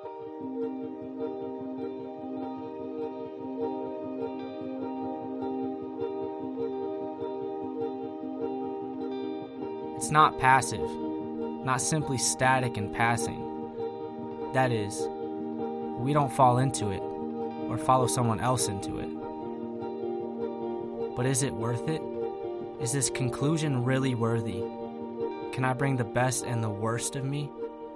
It's not passive, not simply static and passing. That is, we don't fall into it or follow someone else into it. But is it worth it? Is this conclusion really worthy? Can I bring the best and the worst of me?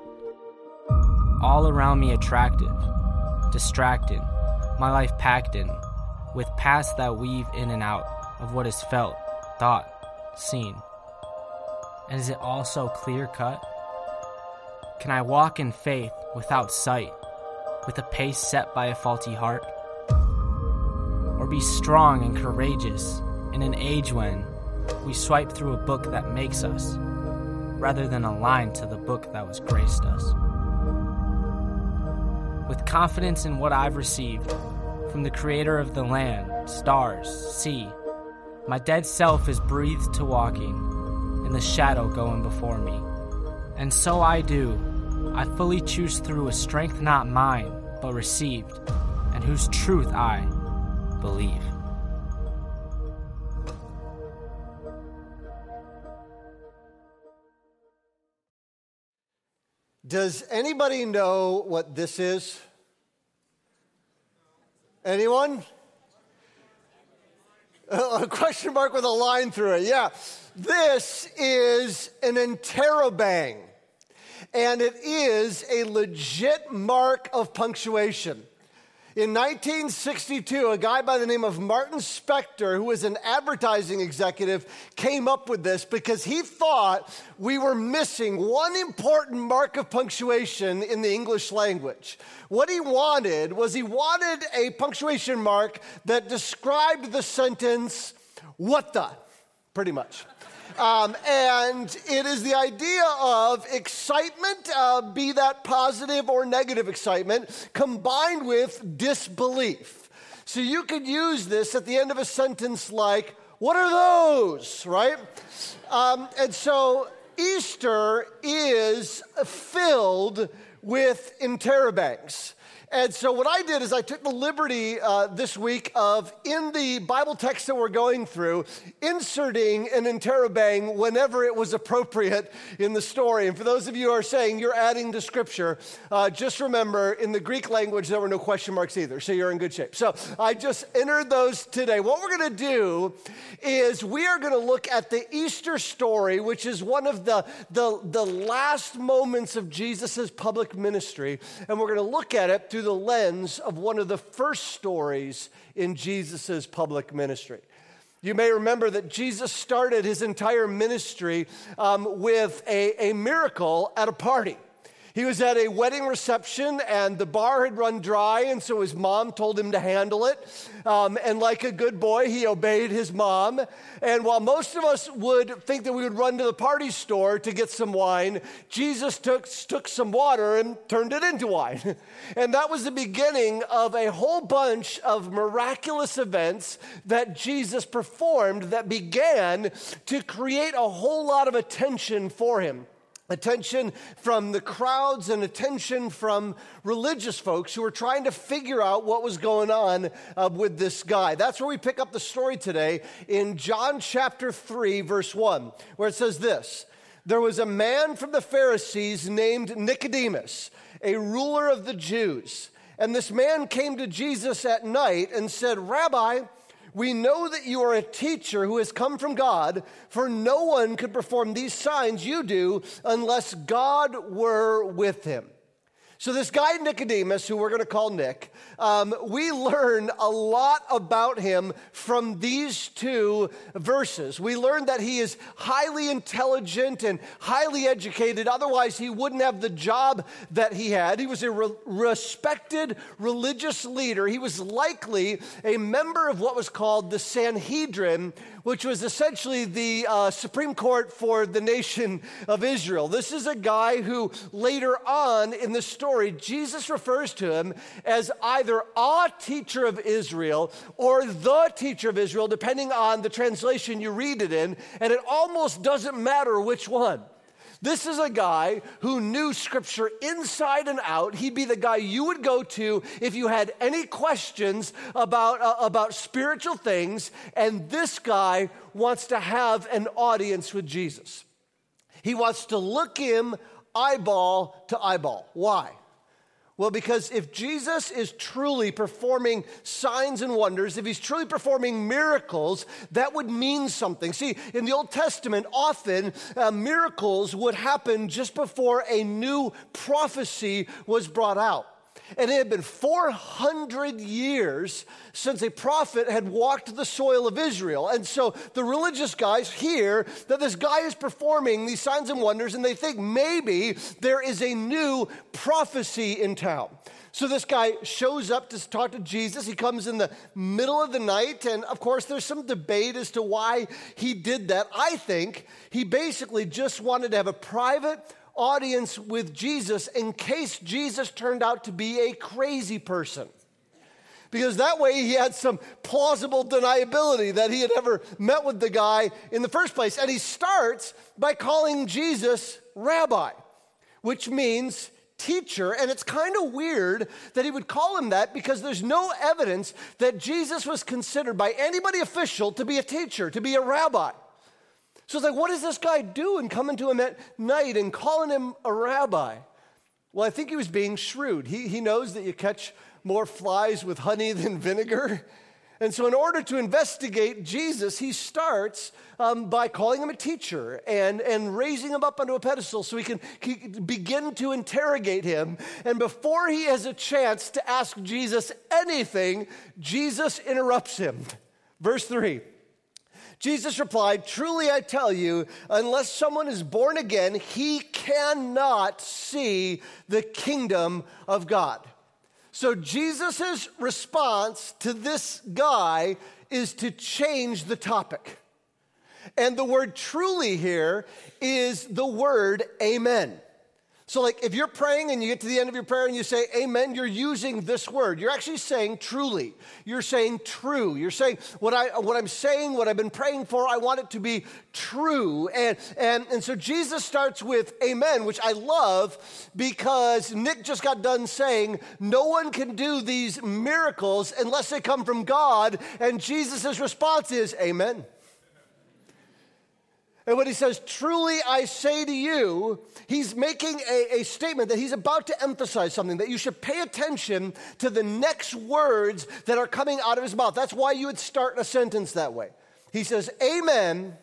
All around me attractive, distracted, my life packed in, with paths that weave in and out of what is felt, thought, seen. And is it all so clear-cut? Can I walk in faith without sight, with a pace set by a faulty heart? Or be strong and courageous in an age when we swipe through a book that makes us, rather than aligned to the book that was graced us? With confidence in what I've received from the creator of the land, stars, sea, my dead self is breathed to walking in the shadow going before me. And so I do. I fully choose through a strength not mine, but received, and whose truth I believe. Does anybody know what this is? Anyone? A question mark with a line through it, yeah. This is an interrobang, and it is a legit mark of punctuation. In 1962, a guy by the name of Martin Spector, who was an advertising executive, came up with this because he thought we were missing one important mark of punctuation in the English language. What he wanted was a punctuation mark that described the sentence, "what the," pretty much. And it is the idea of excitement, be that positive or negative excitement, combined with disbelief. So you could use this at the end of a sentence like, "what are those?" Right? And so Easter is filled with interrobangs. And so what I did is I took the liberty this week of, in the Bible text that we're going through, inserting an interrobang whenever it was appropriate in the story. And for those of you who are saying you're adding to Scripture, just remember, in the Greek language, there were no question marks either, so you're in good shape. So I just entered those today. What we're going to do is we are going to look at the Easter story, which is one of the last moments of Jesus' public ministry, and we're going to look at it through the lens of one of the first stories in Jesus' public ministry. You may remember that Jesus started his entire ministry with a miracle at a party. He was at a wedding reception, and the bar had run dry, and so his mom told him to handle it. And like a good boy, he obeyed his mom. And while most of us would think that we would run to the party store to get some wine, Jesus took some water and turned it into wine. And that was the beginning of a whole bunch of miraculous events that Jesus performed that began to create a whole lot of attention for him. Attention from the crowds and attention from religious folks who were trying to figure out what was going on with this guy. That's where we pick up the story today in John chapter 3, verse 1, where it says this: "There was a man from the Pharisees named Nicodemus, a ruler of the Jews. And this man came to Jesus at night and said, 'Rabbi, we know that you are a teacher who has come from God, for no one could perform these signs you do unless God were with him.'" So this guy Nicodemus, who we're going to call Nick, we learn a lot about him from these two verses. We learn that he is highly intelligent and highly educated. Otherwise, he wouldn't have the job that he had. He was a respected religious leader. He was likely a member of what was called the Sanhedrin, which was essentially the Supreme Court for the nation of Israel. This is a guy who later on in the story, Jesus refers to him as either a teacher of Israel or the teacher of Israel, depending on the translation you read it in, and it almost doesn't matter which one. This is a guy who knew Scripture inside and out. He'd be the guy you would go to if you had any questions about spiritual things, and this guy wants to have an audience with Jesus. He wants to look him eyeball to eyeball. Why? Well, because if Jesus is truly performing signs and wonders, if he's truly performing miracles, that would mean something. See, in the Old Testament, often miracles would happen just before a new prophecy was brought out. And it had been 400 years since a prophet had walked the soil of Israel. And so the religious guys hear that this guy is performing these signs and wonders, and they think maybe there is a new prophecy in town. So this guy shows up to talk to Jesus. He comes in the middle of the night, and of course there's some debate as to why he did that. I think he basically just wanted to have a private audience with Jesus in case Jesus turned out to be a crazy person. Because that way he had some plausible deniability that he had ever met with the guy in the first place. And he starts by calling Jesus Rabbi, which means teacher. And it's kind of weird that he would call him that because there's no evidence that Jesus was considered by anybody official to be a teacher, to be a rabbi. So it's like, what is this guy doing coming to him at night and calling him a rabbi? Well, I think he was being shrewd. He knows that you catch more flies with honey than vinegar. And so in order to investigate Jesus, he starts by calling him a teacher and raising him up onto a pedestal so he can begin to interrogate him. And before he has a chance to ask Jesus anything, Jesus interrupts him. Verse 3. Jesus replied, "Truly I tell you, unless someone is born again, he cannot see the kingdom of God." So Jesus' response to this guy is to change the topic. And the word truly here is the word amen. So like if you're praying and you get to the end of your prayer and you say amen, you're using this word. You're actually saying truly. You're saying true. You're saying what I'm saying, what I've been praying for, I want it to be true. And so Jesus starts with amen, which I love because Nick just got done saying no one can do these miracles unless they come from God. And Jesus' response is amen. And when he says, "Truly I say to you," he's making a statement that he's about to emphasize something, that you should pay attention to the next words that are coming out of his mouth. That's why you would start a sentence that way. He says, "Amen,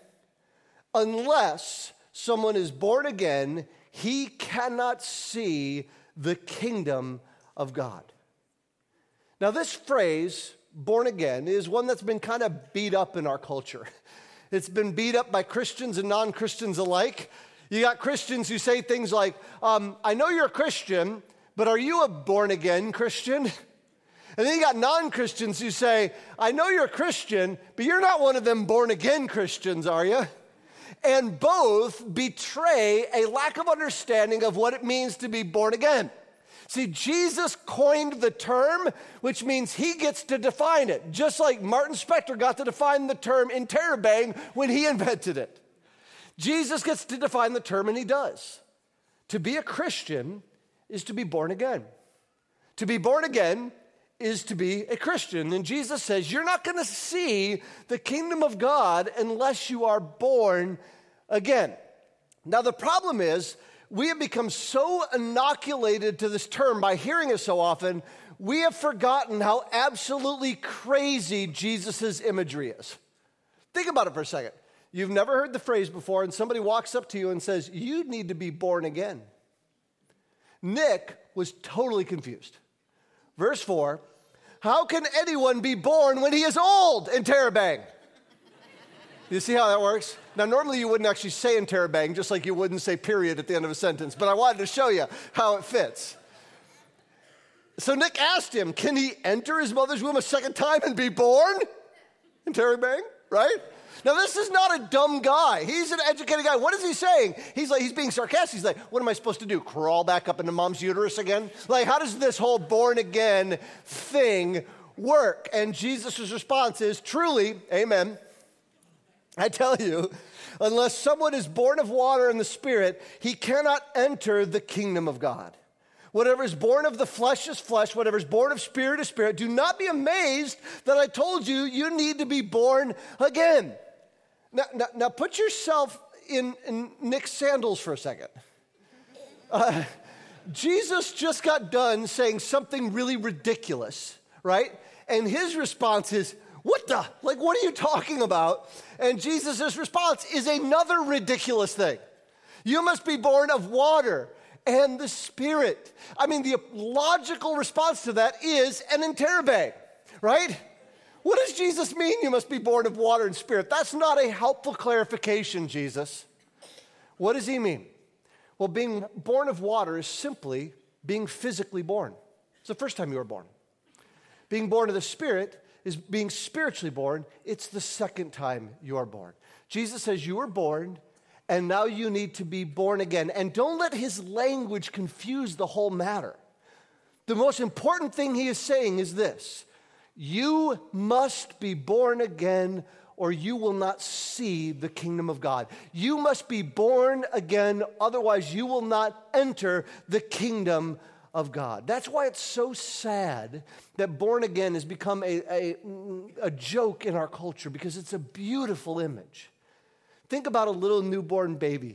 unless someone is born again, he cannot see the kingdom of God." Now this phrase, born again, is one that's been kind of beat up in our culture. It's been beat up by Christians and non-Christians alike. You got Christians who say things like, "I know you're a Christian, but are you a born-again Christian?" And then you got non-Christians who say, "I know you're a Christian, but you're not one of them born-again Christians, are you?" And both betray a lack of understanding of what it means to be born again. See, Jesus coined the term, which means he gets to define it, just like Martin Spector got to define the term interrobang when he invented it. Jesus gets to define the term, and he does. To be a Christian is to be born again. To be born again is to be a Christian. And Jesus says, you're not going to see the kingdom of God unless you are born again. Now, the problem is, we have become so inoculated to this term by hearing it so often, we have forgotten how absolutely crazy Jesus' imagery is. Think about it for a second. You've never heard the phrase before, and somebody walks up to you and says, "You need to be born again." Nick was totally confused. Verse 4, "How can anyone be born when he is old?" Interrobang. You see how that works? Now, normally you wouldn't actually say interrobang, just like you wouldn't say period at the end of a sentence, but I wanted to show you how it fits. So Nick asked him, can he enter his mother's womb a second time and be born? Interrobang, right? Now, this is not a dumb guy. He's an educated guy. What is he saying? He's being sarcastic. He's like, what am I supposed to do, crawl back up into mom's uterus again? Like, how does this whole born again thing work? And Jesus' response is, truly, amen. I tell you, unless someone is born of water and the Spirit, he cannot enter the kingdom of God. Whatever is born of the flesh is flesh. Whatever is born of spirit is spirit. Do not be amazed that I told you you need to be born again. Now put yourself in Nick's sandals for a second. Jesus just got done saying something really ridiculous, right? And his response is, what the? Like, what are you talking about? And Jesus' response is another ridiculous thing. You must be born of water and the Spirit. I mean, the logical response to that is an interrobang, right? What does Jesus mean you must be born of water and Spirit? That's not a helpful clarification, Jesus. What does he mean? Well, being born of water is simply being physically born. It's the first time you were born. Being born of the Spirit is being spiritually born. It's the second time you are born. Jesus says you were born, and now you need to be born again. And don't let his language confuse the whole matter. The most important thing he is saying is this: you must be born again, or you will not see the kingdom of God. You must be born again, otherwise you will not enter the kingdom of God. That's why it's so sad that born again has become a joke in our culture, because it's a beautiful image. Think about a little newborn baby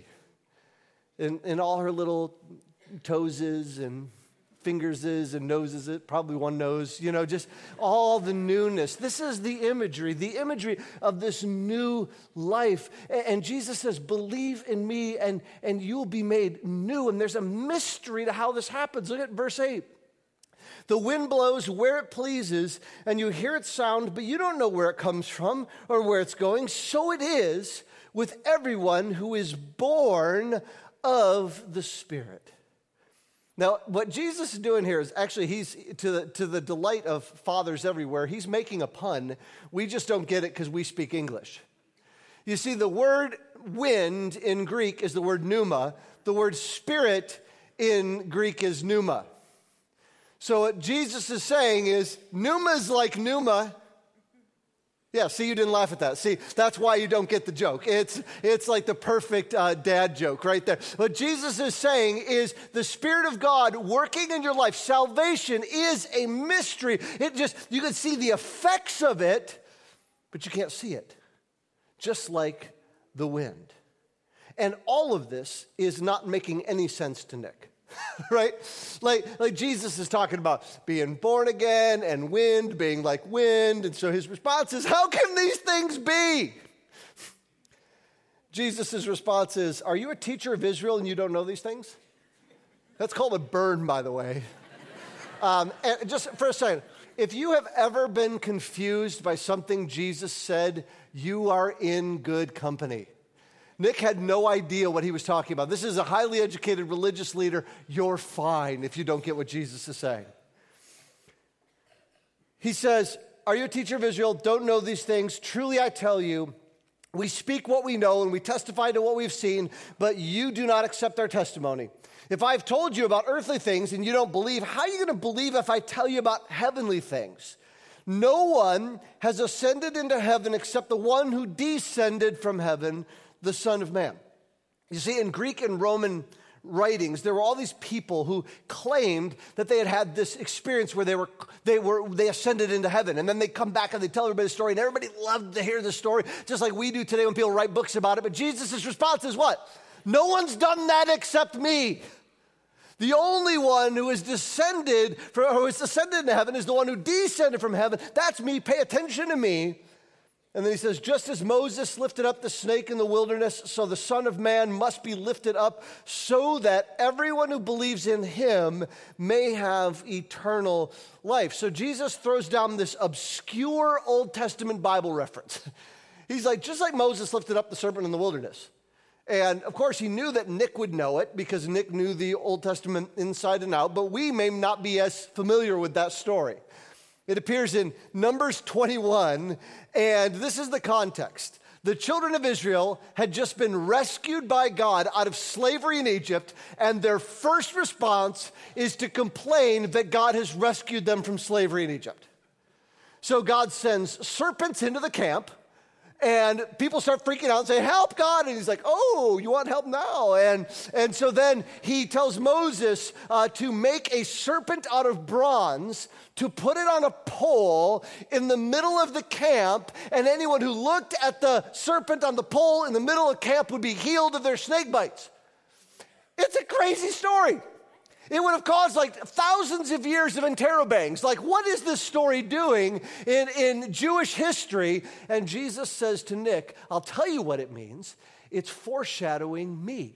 and all her little toeses and fingerses and noses, probably one nose, just all the newness. This is the imagery of this new life. And Jesus says, believe in me and you'll be made new. And there's a mystery to how this happens. Look at verse 8. The wind blows where it pleases, and you hear its sound, but you don't know where it comes from or where it's going. So it is with everyone who is born of the Spirit. Now, what Jesus is doing here is actually, he's to the delight of fathers everywhere, he's making a pun. We just don't get it because we speak English. You see, the word wind in Greek is the word pneuma. The word spirit in Greek is pneuma. So what Jesus is saying is, pneuma is like pneuma. Yeah, see, you didn't laugh at that. See, that's why you don't get the joke. It's like the perfect dad joke right there. What Jesus is saying is the Spirit of God working in your life. Salvation is a mystery. You can see the effects of it, but you can't see it. Just like the wind. And all of this is not making any sense to Nick. Right? Like Jesus is talking about being born again and wind being like wind. And so his response is, how can these things be? Jesus' response is, are you a teacher of Israel and you don't know these things? That's called a burn, by the way. And just for a second, if you have ever been confused by something Jesus said, you are in good company. Nick had no idea what he was talking about. This is a highly educated religious leader. You're fine if you don't get what Jesus is saying. He says, are you a teacher of Israel? Don't know these things? Truly I tell you, we speak what we know and we testify to what we've seen, but you do not accept our testimony. If I've told you about earthly things and you don't believe, how are you going to believe if I tell you about heavenly things? No one has ascended into heaven except the one who descended from heaven, the Son of Man. You see, in Greek and Roman writings, there were all these people who claimed that they had this experience where they ascended into heaven, and then they come back and they tell everybody the story, and everybody loved to hear the story, just like we do today when people write books about it. But Jesus' response is what? No one's done that except me. The only one who is ascended into heaven is the one who descended from heaven. That's me. Pay attention to me. And then he says, just as Moses lifted up the snake in the wilderness, so the Son of Man must be lifted up so that everyone who believes in him may have eternal life. So Jesus throws down this obscure Old Testament Bible reference. He's like, just like Moses lifted up the serpent in the wilderness. And of course, he knew that Nick would know it because Nick knew the Old Testament inside and out, but we may not be as familiar with that story. It appears in Numbers 21, and this is the context. The children of Israel had just been rescued by God out of slavery in Egypt, and their first response is to complain that God has rescued them from slavery in Egypt. So God sends serpents into the camp, And people start freaking out and say, help, God. And he's like, oh, you want help now? And so then he tells Moses to make a serpent out of bronze, to put it on a pole in the middle of the camp, and anyone who looked at the serpent on the pole in the middle of camp would be healed of their snake bites. It's a crazy story. It would have caused like thousands of years of interrobangs. Like, what is this story doing in Jewish history? And Jesus says to Nick, I'll tell you what it means. It's foreshadowing me.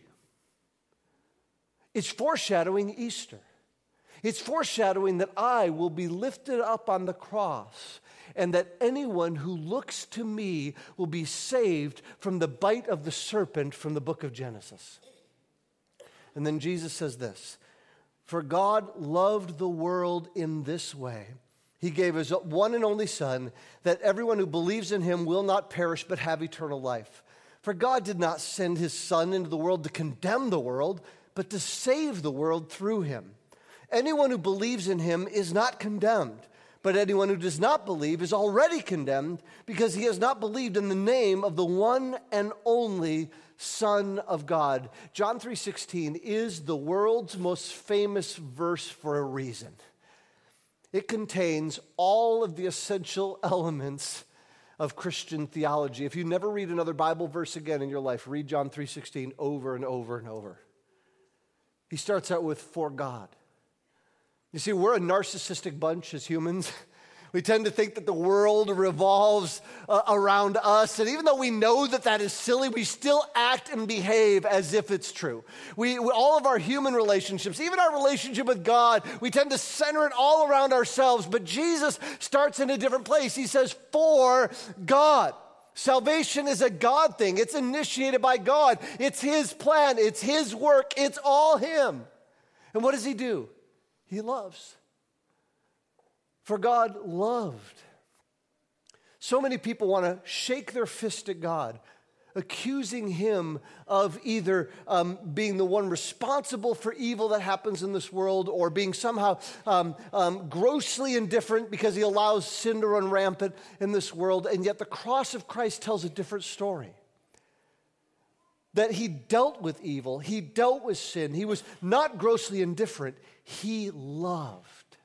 It's foreshadowing Easter. It's foreshadowing that I will be lifted up on the cross and that anyone who looks to me will be saved from the bite of the serpent from the book of Genesis. And then Jesus says this, for God loved the world in this way. He gave his one and only Son, that everyone who believes in him will not perish but have eternal life. For God did not send his Son into the world to condemn the world, but to save the world through him. Anyone who believes in him is not condemned, but anyone who does not believe is already condemned because he has not believed in the name of the one and only Son of God. John 3:16 is the world's most famous verse for a reason. It contains all of the essential elements of Christian theology. If you never read another Bible verse again in your life, read John 3:16 over and over and over. He starts out with, for God. You see, we're a narcissistic bunch as humans. We tend to think that the world revolves around us. And even though we know that that is silly, we still act and behave as if it's true. All of our human relationships, even our relationship with God, we tend to center it all around ourselves. But Jesus starts in a different place. He says, for God. Salvation is a God thing. It's initiated by God. It's his plan. It's his work. It's all him. And what does he do? He loves. For God loved. So many people want to shake their fist at God, accusing him of either being the one responsible for evil that happens in this world or being somehow grossly indifferent because he allows sin to run rampant in this world. And yet the cross of Christ tells a different story. That he dealt with evil, he dealt with sin, he was not grossly indifferent, he loved.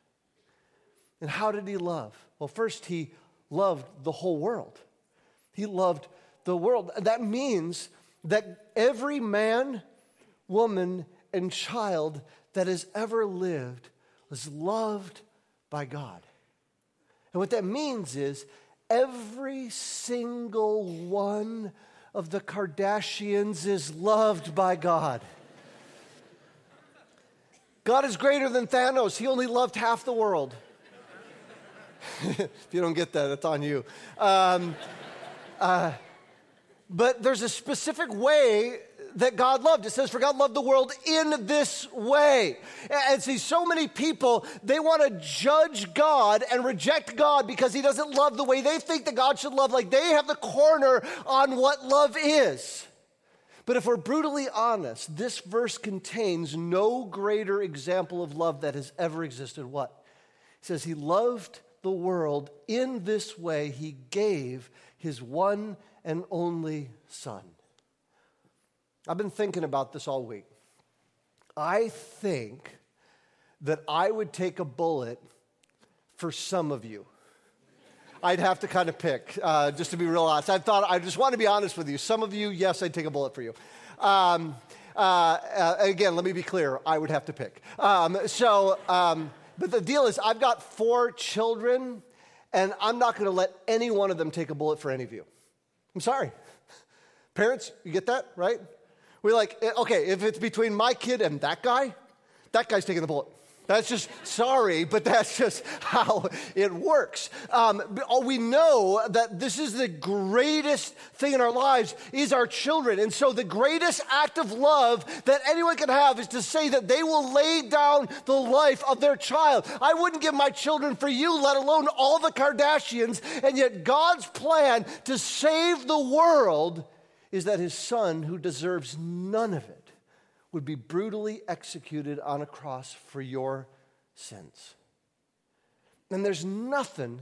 And how did he love? Well, first, he loved the whole world. He loved the world. That means that every man, woman, and child that has ever lived was loved by God. And what that means is every single one of the Kardashians is loved by God. God is greater than Thanos. He only loved half the world. If you don't get that, it's on you. But there's a specific way that God loved. It says, for God loved the world in this way. And see, so many people, they want to judge God and reject God because he doesn't love the way they think that God should love. Like they have the corner on what love is. But if we're brutally honest, this verse contains no greater example of love that has ever existed. What? It says he loved the world in this way. He gave his one and only Son. I've been thinking about this all week. I think that I would take a bullet for some of you. I'd have to kind of pick, just to be real honest. I just want to be honest with you. Some of you, yes, I'd take a bullet for you. Again, let me be clear. I would have to pick. But the deal is, I've got 4 children, and I'm not going to let any one of them take a bullet for any of you. I'm sorry. Parents, you get that, right? We're like, okay, if it's between my kid and that guy's taking the bullet. That's just, sorry, but that's just how it works. We know that this is the greatest thing in our lives is our children. And so the greatest act of love that anyone can have is to say that they will lay down the life of their child. I wouldn't give my children for you, let alone all the Kardashians. And yet God's plan to save the world is that his Son, who deserves none of it, would be brutally executed on a cross for your sins. And there's nothing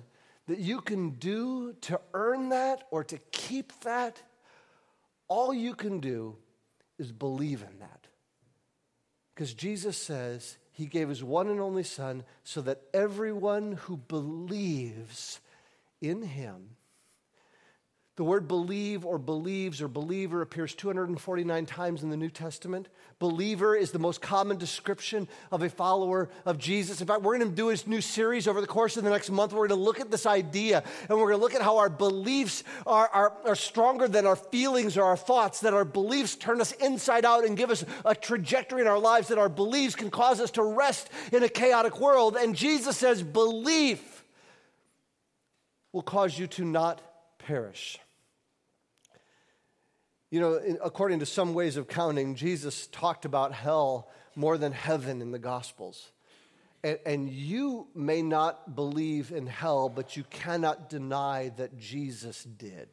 that you can do to earn that or to keep that. All you can do is believe in that. Because Jesus says he gave his one and only Son so that everyone who believes in him. The word believe or believes or believer appears 249 times in the New Testament. Believer is the most common description of a follower of Jesus. In fact, we're going to do this new series over the course of the next month. We're going to look at this idea, and we're going to look at how our beliefs are stronger than our feelings or our thoughts, that our beliefs turn us inside out and give us a trajectory in our lives, that our beliefs can cause us to rest in a chaotic world. And Jesus says belief will cause you to not perish. You know, according to some ways of counting, Jesus talked about hell more than heaven in the Gospels. And you may not believe in hell, but you cannot deny that Jesus did.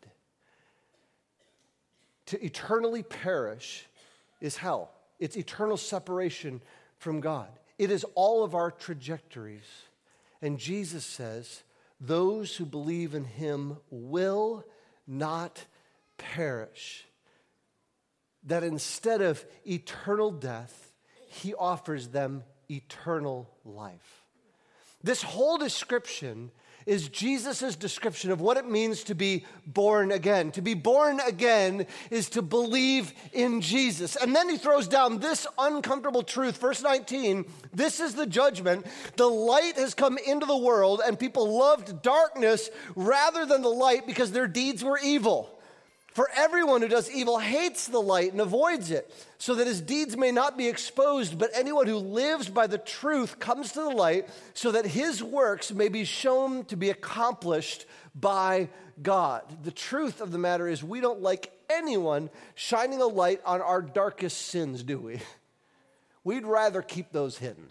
To eternally perish is hell. It's eternal separation from God. It is all of our trajectories. And Jesus says, those who believe in him will not perish. That instead of eternal death, he offers them eternal life. This whole description is Jesus' description of what it means to be born again. To be born again is to believe in Jesus. And then he throws down this uncomfortable truth. Verse 19, this is the judgment. The light has come into the world, and people loved darkness rather than the light because their deeds were evil. For everyone who does evil hates the light and avoids it, so that his deeds may not be exposed. But anyone who lives by the truth comes to the light, so that his works may be shown to be accomplished by God. The truth of the matter is we don't like anyone shining a light on our darkest sins, do we? We'd rather keep those hidden.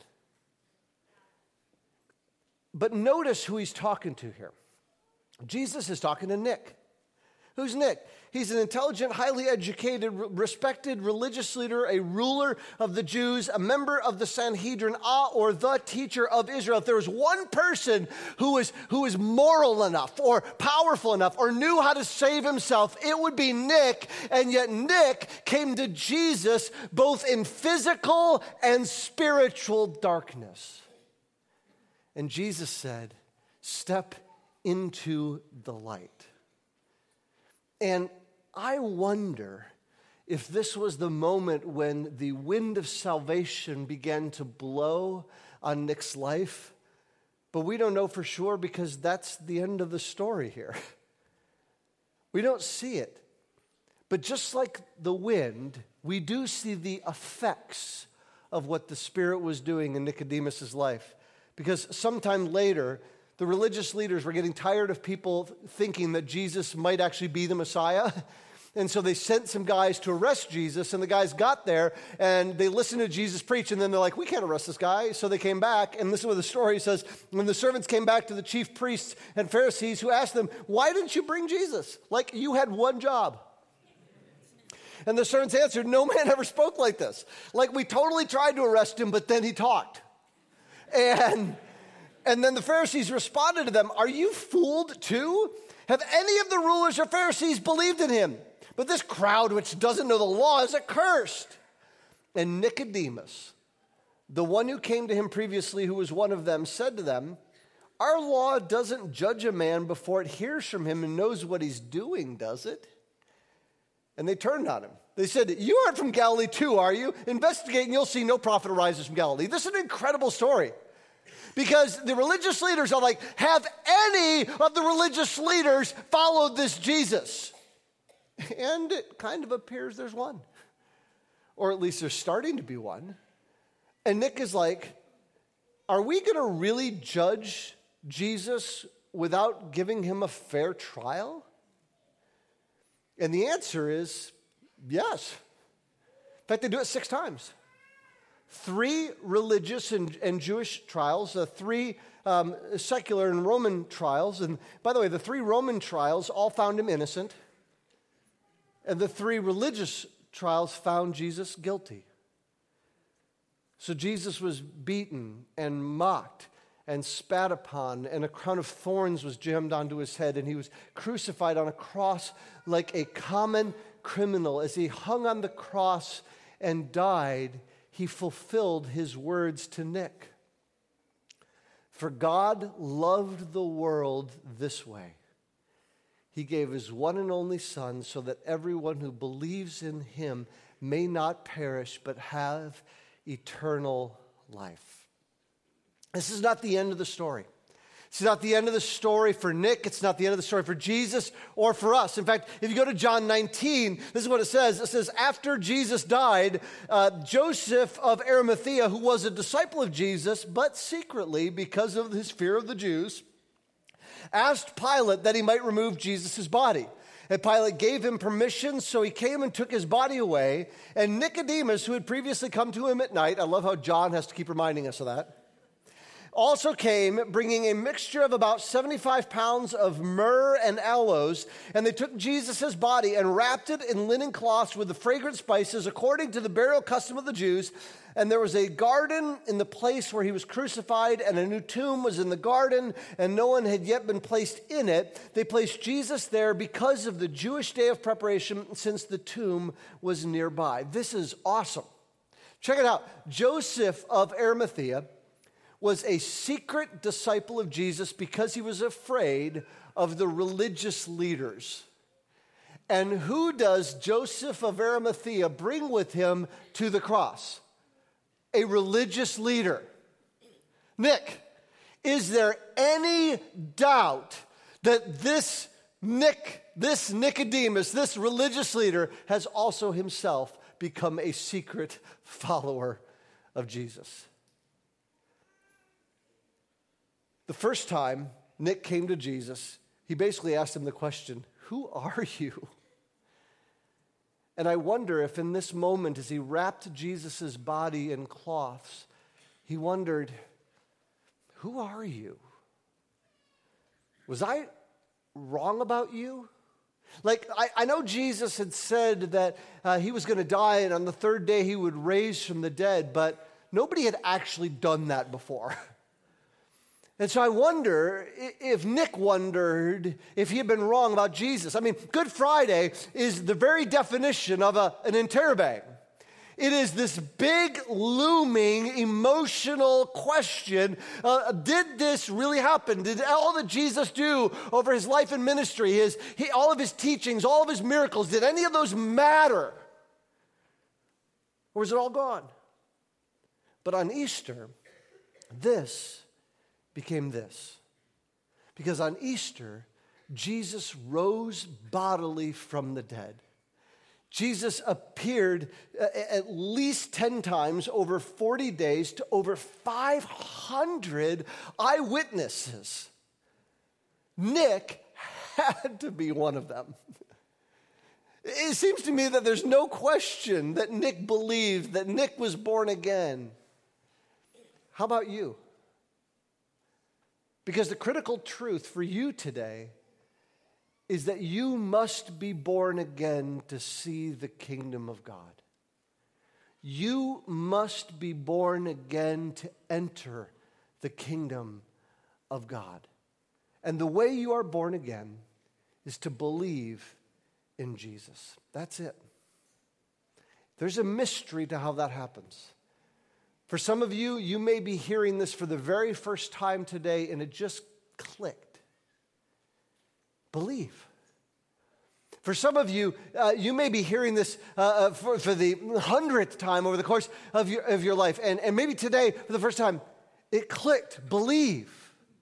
But notice who he's talking to here. Jesus is talking to Nick. Who's Nick? He's an intelligent, highly educated, respected religious leader, a ruler of the Jews, a member of the Sanhedrin, or the teacher of Israel. If there was one person who was moral enough or powerful enough or knew how to save himself, it would be Nick. And yet Nick came to Jesus both in physical and spiritual darkness. And Jesus said, step into the light. And I wonder if this was the moment when the wind of salvation began to blow on Nick's life. But we don't know for sure because that's the end of the story here. We don't see it. But just like the wind, we do see the effects of what the Spirit was doing in Nicodemus' life. Because sometime later, the religious leaders were getting tired of people thinking that Jesus might actually be the Messiah. And so they sent some guys to arrest Jesus, and the guys got there, and they listened to Jesus preach, and then they're like, we can't arrest this guy. So they came back, and listen to what the story says. When the servants came back to the chief priests and Pharisees, who asked them, why didn't you bring Jesus? Like, you had one job. And the servants answered, no man ever spoke like this. Like, we totally tried to arrest him, but then he talked. And then the Pharisees responded to them, are you fooled too? Have any of the rulers or Pharisees believed in him? But this crowd which doesn't know the law is accursed. And Nicodemus, the one who came to him previously, who was one of them, said to them, our law doesn't judge a man before it hears from him and knows what he's doing, does it? And they turned on him. They said, you aren't from Galilee too, are you? Investigate and you'll see no prophet arises from Galilee. This is an incredible story. Because the religious leaders are like, have any of the religious leaders followed this Jesus? And it kind of appears there's one. Or at least there's starting to be one. And Nick is like, are we going to really judge Jesus without giving him a fair trial? And the answer is yes. In fact, they do it 6 times. 3 religious and Jewish trials, 3 secular and Roman trials. And by the way, the 3 Roman trials all found him innocent. And the 3 religious trials found Jesus guilty. So Jesus was beaten and mocked and spat upon, and a crown of thorns was jammed onto his head, and he was crucified on a cross like a common criminal. As he hung on the cross and died, he fulfilled his words to Nick. For God loved the world this way. He gave his one and only Son so that everyone who believes in him may not perish but have eternal life. This is not the end of the story. It's not the end of the story for Nick. It's not the end of the story for Jesus or for us. In fact, if you go to John 19, this is what it says. It says, after Jesus died, Joseph of Arimathea, who was a disciple of Jesus, but secretly because of his fear of the Jews, asked Pilate that he might remove Jesus' body. And Pilate gave him permission, so he came and took his body away. And Nicodemus, who had previously come to him at night, I love how John has to keep reminding us of that, also came, bringing a mixture of about 75 pounds of myrrh and aloes, and they took Jesus' body and wrapped it in linen cloths with the fragrant spices according to the burial custom of the Jews. And there was a garden in the place where he was crucified, and a new tomb was in the garden, and no one had yet been placed in it. They placed Jesus there because of the Jewish day of preparation, since the tomb was nearby. This is awesome. Check it out. Joseph of Arimathea was a secret disciple of Jesus because he was afraid of the religious leaders. And who does Joseph of Arimathea bring with him to the cross? A religious leader. Nick, is there any doubt that this Nicodemus, this religious leader, has also himself become a secret follower of Jesus? The first time Nick came to Jesus, he basically asked him the question, who are you? And I wonder if in this moment, as he wrapped Jesus' body in cloths, he wondered, who are you? Was I wrong about you? Like, I know Jesus had said that he was going to die and on the third day he would raise from the dead, but nobody had actually done that before. And so I wonder if Nick wondered if he had been wrong about Jesus. I mean, Good Friday is the very definition of an interrobang. It is this big, looming, emotional question. Did this really happen? Did all that Jesus do over his life and ministry, all of his teachings, all of his miracles, did any of those matter? Or is it all gone? But on Easter, this became this. Because on Easter, Jesus rose bodily from the dead. Jesus appeared at least 10 times over 40 days to over 500 eyewitnesses. Nick had to be one of them. It seems to me that there's no question that Nick believed that Nick was born again. How about you? Because the critical truth for you today is that you must be born again to see the kingdom of God. You must be born again to enter the kingdom of God. And the way you are born again is to believe in Jesus. That's it. There's a mystery to how that happens. For some of you, you may be hearing this for the very first time today and it just clicked. Believe. For some of you, you may be hearing this for the 100th time over the course of your life. And maybe today, for the first time, it clicked. Believe.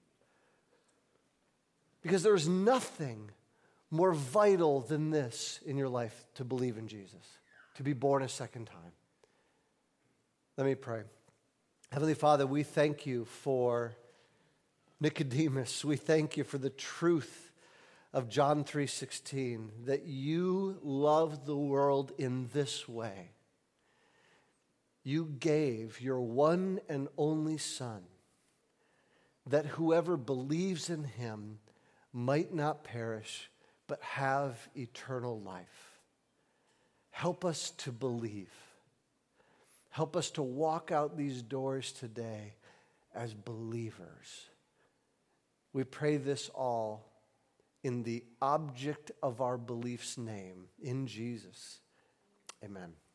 Because there is nothing more vital than this in your life, to believe in Jesus, to be born a second time. Let me pray. Heavenly Father, we thank you for Nicodemus. We thank you for the truth of John 3:16, that you love the world in this way. You gave your one and only Son, that whoever believes in him might not perish, but have eternal life. Help us to believe. Help us to walk out these doors today as believers. We pray this all in the object of our belief's name, in Jesus. Amen.